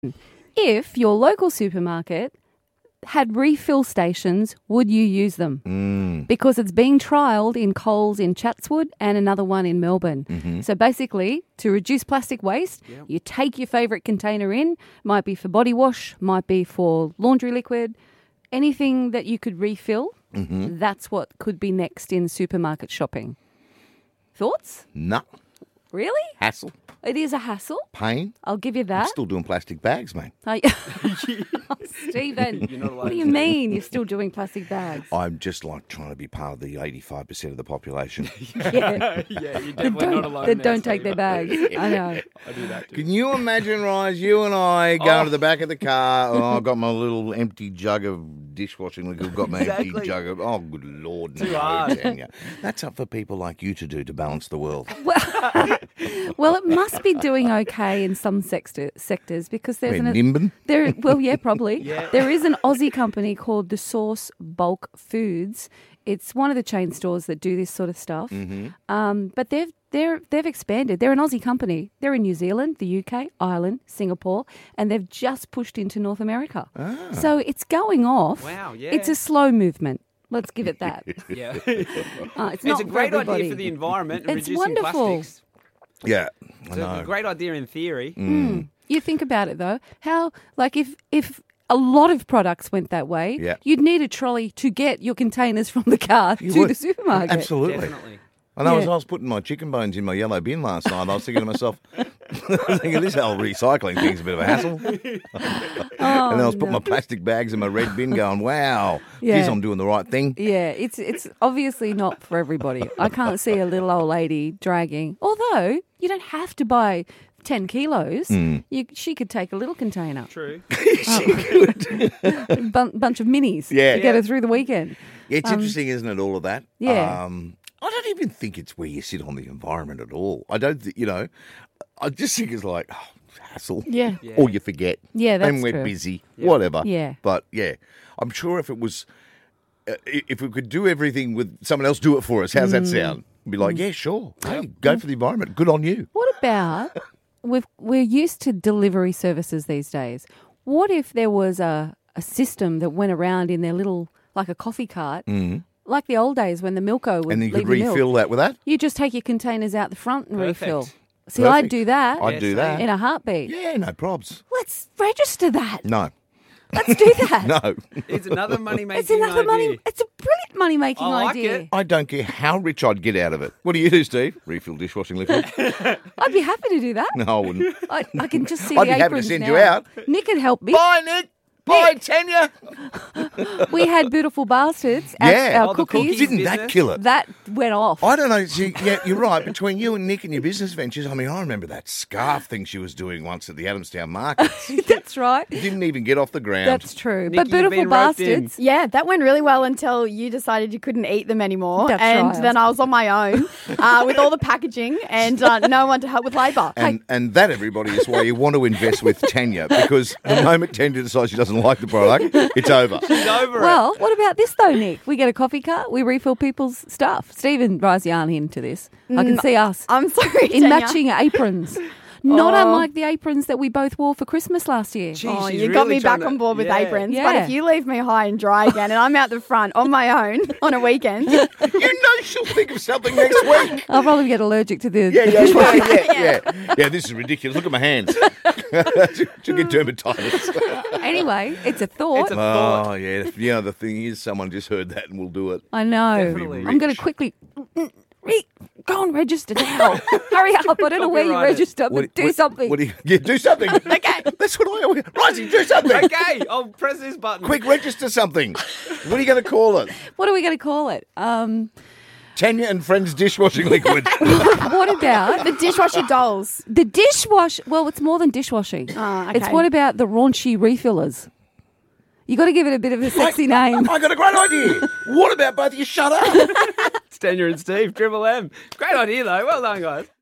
If your local supermarket had refill stations, would you use them? Because it's being trialled in Coles in Chatswood and another one in Melbourne. So basically, to reduce plastic waste, you take your favourite container in, might be for body wash, might be for laundry liquid, anything that you could refill, that's what could be next in supermarket shopping. Thoughts? No. Really? Hassle. It is a hassle. Pain. I'll give you that. I'm still doing plastic bags, mate. Stephen, what do you mean you're still doing plastic bags? I'm just like trying to be part of the 85% of the population. Yeah. You're definitely not alone. That don't take their bags. I know. I do that too. Can you imagine, Rise, you and I going to the back of the car, I've got my little empty jug of dishwashing liquid, I've got my empty jug of, good Lord. Too hard. Tanya. That's up for people like you to do to balance the world. Well, it must be doing okay in some sectors because there's Nimbin? Probably. There is an Aussie company called The Source Bulk Foods. It's one of the chain stores that do this sort of stuff. But they've expanded. They're an Aussie company. They're in New Zealand, the UK, Ireland, Singapore, and they've just pushed into North America. So it's going off. Wow, yeah. It's a slow movement. Let's give it that. Yeah. It's It's a great idea for the environment and It's reducing wonderful. plastics. Yeah, I It's know. a great idea in theory. You think about it though, how if a lot of products went that way, you'd need a trolley to get your containers from the car to would. the supermarket. Absolutely. Definitely. I know as I was putting my chicken bones in my yellow bin last night, I was thinking to myself, this whole recycling thing's a bit of a hassle. And then I was putting my plastic bags in my red bin going, wow, geez, I'm doing the right thing. Yeah, it's obviously not for everybody. I can't see a little old lady dragging, although you don't have to buy 10 kilos. She could take a little container. True. Bunch of minis to get her through the weekend. Yeah, it's interesting, isn't it, all of that? Yeah. I don't even think it's where you sit on the environment at all. I don't, I just think it's like, hassle. Yeah. Or you forget. Yeah, that's and we're true. busy, whatever. Yeah. But, yeah, I'm sure if it was, if we could do everything with someone else do it for us, how's that sound? Be like, yeah, sure. Hey, go for the environment. Good on you. What about, we're used to delivery services these days. What if there was a system that went around in their little, like a coffee cart, like the old days when the Milko would And you leave could the milk. refill that with that? You just take your containers out the front and Perfect. refill. See, Perfect. I'd do that. I'd do that. In a heartbeat. Yeah, no probs. Let's register that. No. Let's do that. No. It's another money-making It's another idea. money. It's a brilliant money-making I like idea. it. I don't care how rich I'd get out of it. What do you do, Steve? Refill dishwashing liquid? I'd be happy to do that. No, I wouldn't. I can just see I'd the be happy to aprons send now. you out. Nick can help me. Bye, Nick. Bye, Tanya. We had Beautiful Bastards at Yeah. our Oh, the cookies. cookies. Didn't that business? kill it? That went off. I don't know. See, yeah, you're right. Between you and Nick and your business ventures, I mean, I remember that scarf thing she was doing once at the Adamstown market. That's right. Didn't even get off the ground. That's true. Nikki, but you've Beautiful been roped in. Bastards. Yeah, that went really well until you decided you couldn't eat them anymore. That's and right. then I was on my own with all the packaging and no one to help with labour. And that, everybody, is why you want to invest with Tanya, because the moment Tanya decides she doesn't like the product, it's over. She's over it. Well, what about this though, Nick? We get a coffee cart, we refill people's stuff. Stephen Risey aren't into this. I can see us I'm sorry, in Tanya. matching aprons. Not unlike the aprons that we both wore for Christmas last year. Gee, Oh, she's you got really me back trying on board with yeah. aprons. Yeah. But if you leave me high and dry again and I'm out the front on my own on a weekend, You know she'll think of something next week. I'll probably get allergic to the Yeah, this is ridiculous. Look at my hands. She'll get dermatitis. Anyway, it's a thought. It's a thought. Oh, yeah. You know, the thing is, someone just heard that and will do it. I know. Definitely. I'm going Rich. to quickly go and register now. Hurry up. I don't know where you Copyright it. register, but do something. What do you, yeah, do something. Okay. That's what I always... Rising, do something. Okay, I'll press this button. Quick, register something. What are you going to call it? What are we going to call it? Tanya and Friends dishwashing liquid. What about the dishwasher dolls. the dishwash? Well, it's more than dishwashing. Oh, okay. It's what about the raunchy refillers? You got to give it a bit of a sexy name. I got a great idea. What about both of you shut up? It's Tanya and Steve, Triple M. Great idea, though. Well done, guys.